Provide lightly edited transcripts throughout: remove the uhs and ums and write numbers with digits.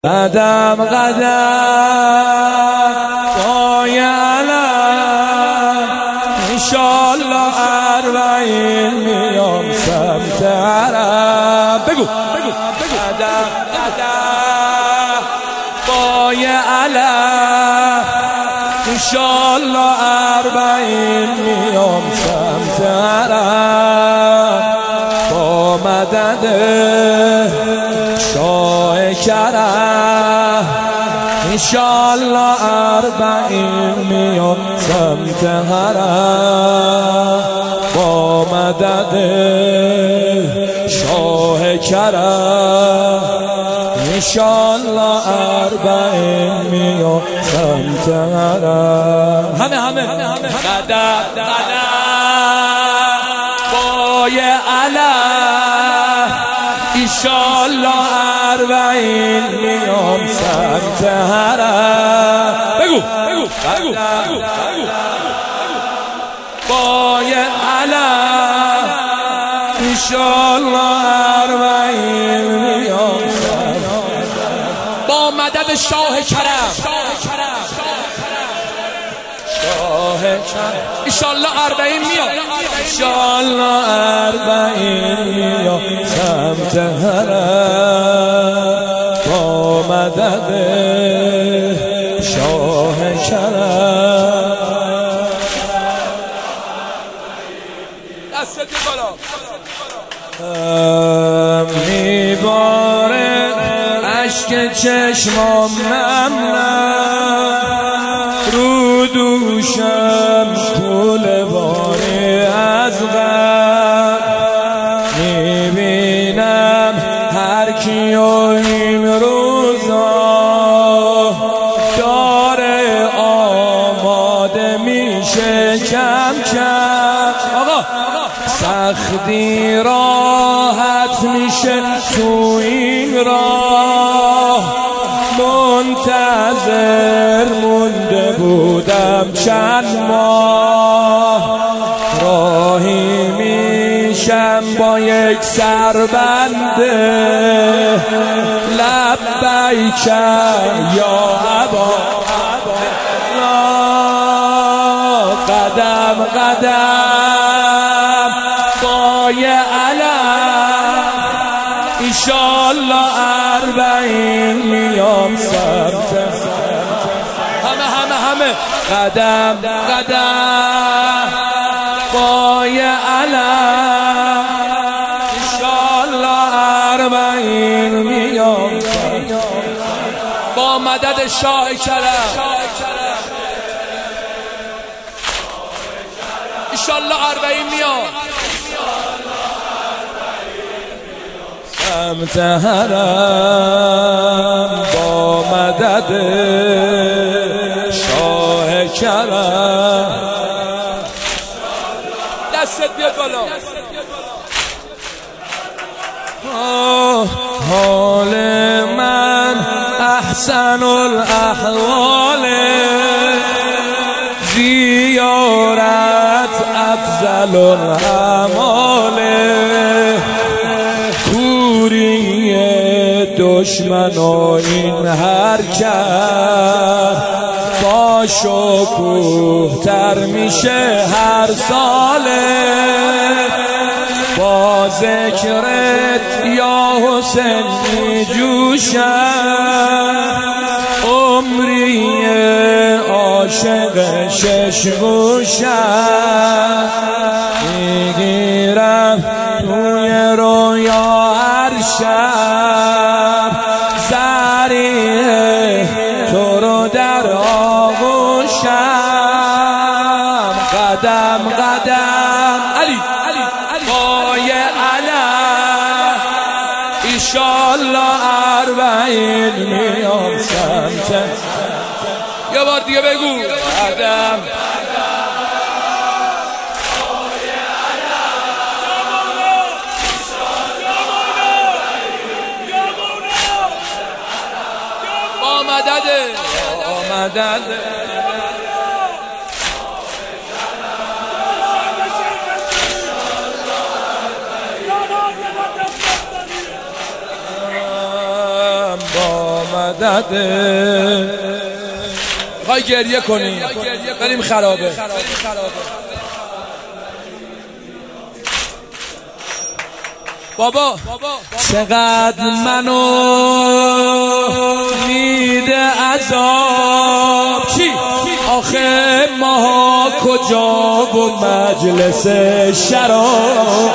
قدم قدم پای علم انشالله اربعین میام سمت حرم. بگو قدم قدم پای علم انشالله اربعین میام سمت حرم با مدد شاه کرم انشالله اربعین میام سمت حرم با مدد شاه کرم انشالله اربعین میام سمت حرم. همه قدم پای علم انشالله اربعین میام سمت حرم. بگو پای علم انشالله اربعین میام سمت با مدد شاه کرم انشالله اربعین میام انشالله اربعین میام سمت حرم با مدد شاه کرم. دست بالا میباره اشک چشمام نم رو دوشم پول باری از غم میبینم هر کیو این روزا داره آماده میشه کم آقا سختی راحت میشه تو این راه منتظر مونده بودم چند ماه راهی میشم با یک سربنده لبیک یا ابا قدم پای علم انشالله اربعین میام سمت همه قدم پای علم انشالله اربعین میام با مدد شاه کرم انشالله اربعین میام سمت حرم با مدد شاه کرم. دستت بیاد بالا. حال من احسن الاحوال زیارت افضل الاعمال کوری دشمن و این حرکت با شکوه تر میشه هر ساله با ذکرت یا حسین می جوشم عمری عاشق ششگوشم میگیرم توی رویا هر شب سریع تو رو در آغوشم قدم علی پای علم انشالله اربعین میام سمت. یه بار دیگه بگو قدم با مدد با مدده. میخوای گریه کنی بریم خرابه. بابا چقدر منو میده عذاب، چی؟ آخه ماها کجا و مجلس شراب.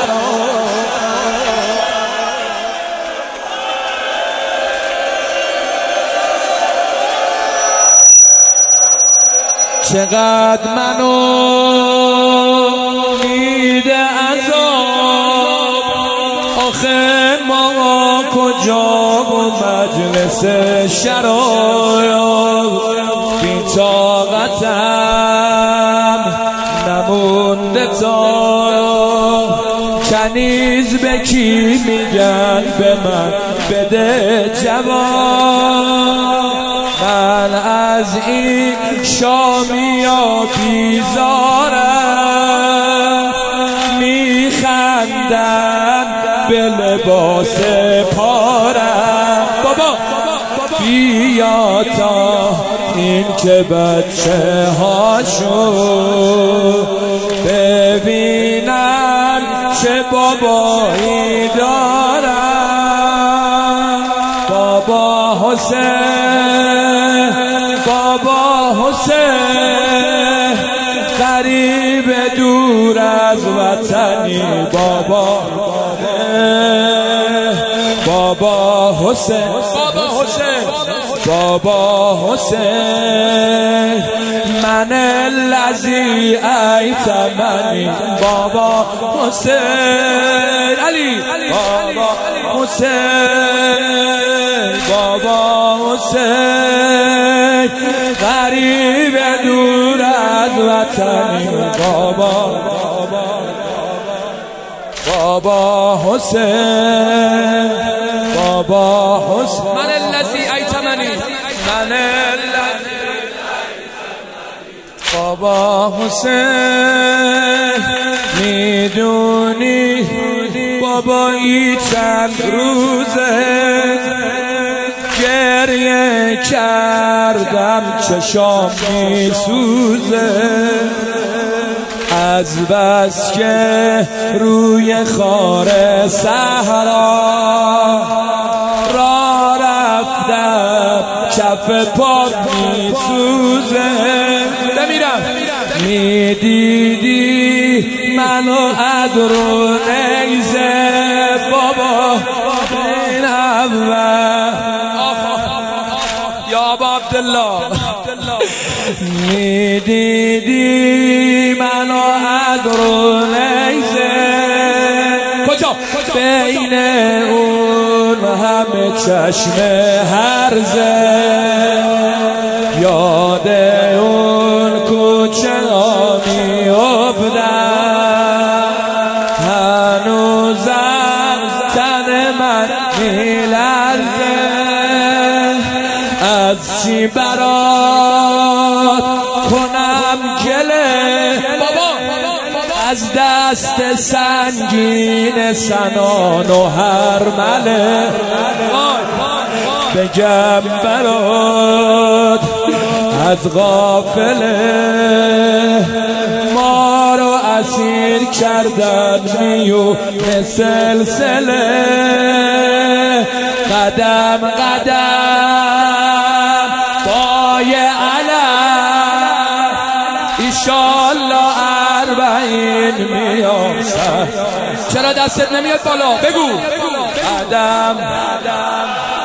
چقدر منو میده عذاب، آخه ما کجا و مجلس شراب. بی طاقتم نمونده تا کنیز به کی میگن به من بده جواب. من از این شامیا بیزارم، میخندن به لباس پارم. بابا بیا تا این که بچه هاشو ببینن چه بابایی دارن. بابا حسین، بابا حسین، غریب دور از وطنی. بابا بابا حسین، بابا حسین، بابا حسین، من الذی ایتمنی. بابا حسین، علی بابا حسین، بابا حسین، غریب دور از وطنی. بابا بابا حسین، بابا حسین، من الذی ایتمنی، من الذی بابا حسین. میدونی بابا این چند روزه گریه کردم چشام میسوزه، از بس که روی خار صحرا را رفتم کف پا میسوزه. بمیرم میدیدی منو از رو نیزه. بابا این اول یا ابا عبدالله میدیدی منو از رو نیزه. کجا؟ بین اون همه چشم هرزه، یاد اون کوچه ها میافتم، هنوزم تن من میلرزه. از چی برات کنم گله، از دست سنگین سنان و هرمله. بگم برات از غافله، ما رو اسیر کردن میونه سلسله. قدم قدم پای علم، ایشالله 40 میام. چرا دستت نمیاد بالا؟ بگو قدم قدم